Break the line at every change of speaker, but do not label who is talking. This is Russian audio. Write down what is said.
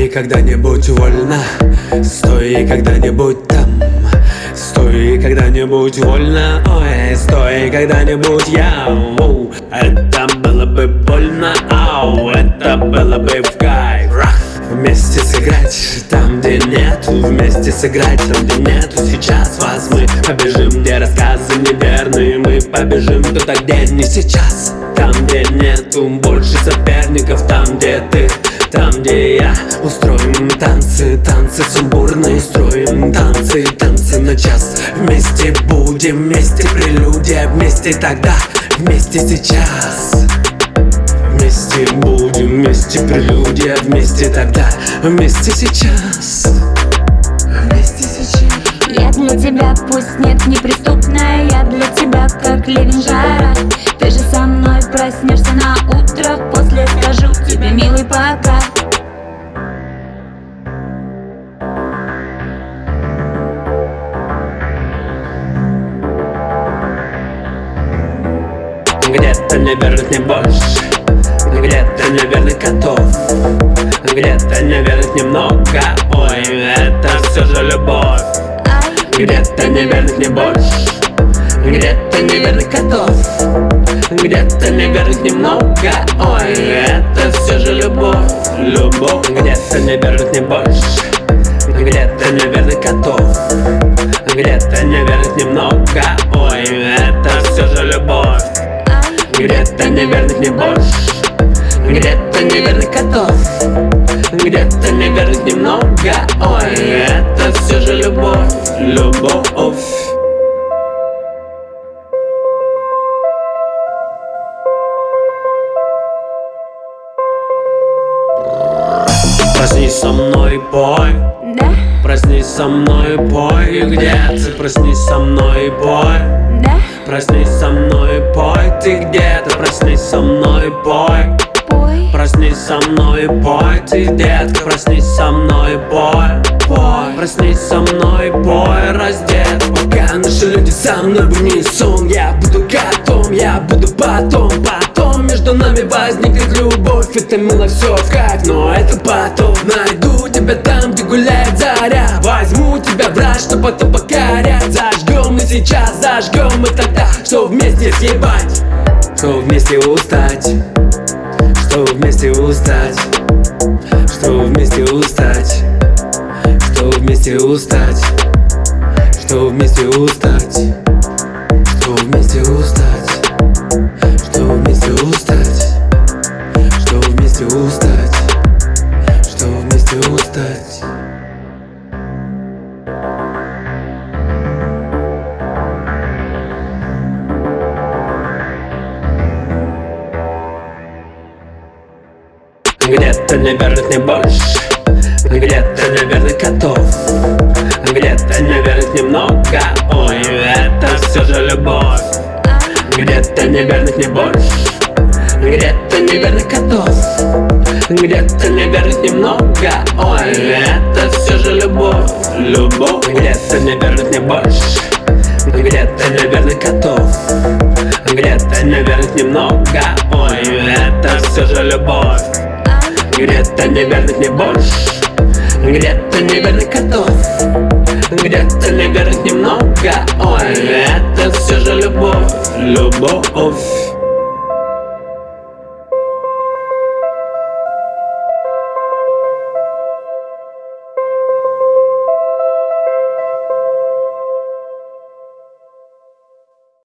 когда-нибудь вольно, стой когда-нибудь там. Стой когда-нибудь вольно, ой, стой когда-нибудь я. Это было бы больно, ау, это было бы в кайф. Вместе сыграть там, где нету, вместе сыграть там, где нету. Сейчас вас мы побежим, где рассказы неверные. Мы побежим туда, где не сейчас. Там, где нету больше соперников, там, где ты, там, где я. Устроим танцы, танцы сумбурные. Строим танцы, танцы на час. Вместе будем, вместе прелюдия. Вместе тогда, вместе сейчас. Вместе будем, вместе прелюдия. Вместе тогда, вместе сейчас. Вместе сейчас.
Я для тебя пусть нет неприступная. Я для тебя как ливень жара. Ты же со мной проснешься на утро. После скажу тебе, милый, пока.
Где-то неверных не больше, где-то неверных котов, где-то неверных немного, ой, это все же любовь. Где-то неверных не больше, где-то неверных котов, где-то неверных немного, ой, это все же любовь, любовь. Где-то неверных не больше, где-то неверных котов, где-то неверных немного, ой, это все же любовь. Где-то неверных не больше, где-то неверных котов, где-то неверных немного, ой, это все же любовь, любовь. Проснись со мной, пой.
Да,
Проснись со мной, пой. Где ты? Проснись со мной, пой.
да,
Проснись со мной, пой. Ты где-то? Проснись со мной, пой.
пой.
Проснись со мной, пой. Ты детка, проснись со мной, пой. Пой. Проснись со мной, пой. Раздет, пока наши люди со мной в унисон. Я буду котом, я буду потом. Потом между нами возникнет любовь. Это мило, все в кайф, но это потом. Найду тебя там, где гуляет заря. Возьму тебя в рай, чтоб потом покорять. Зажгем мы сейчас, зажгем мы тогда. Что вместе съебать, что вместе устать, что вместе устать, что вместе устать, что вместе устать, что вместе устать, что вместе устать, что вместе устать, что вместе устать, что вместе устать. Где-то неверных не больше, где-то неверных котов, где-то неверных немного, ой, это все же любовь. Где-то неверных не больше, где-то неверных котов, где-то неверных немного, ой, это все же любовь, любовь. Где-то неверных не больше, где-то неверных котов, где-то неверных немного, ой, это все же любовь. Где-то неверных не больше, где-то неверных котов, где-то неверных немного, ой, это все же любовь, любовь.